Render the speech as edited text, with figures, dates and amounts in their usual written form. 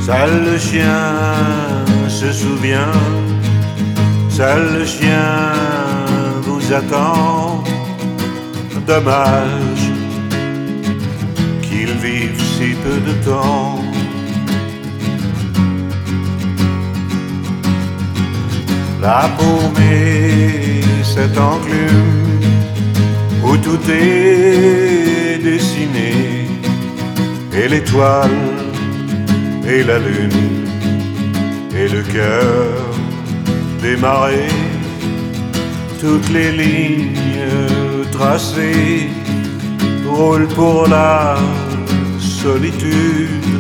Seul le chien se souvient, seul le chien vous attend. Dommage qu'il vive si peu de temps. La paumée, cette enclume où tout est dessiné, et l'étoile, et la lune, et le cœur des marées, toutes les lignes tracées roulent pour la solitude.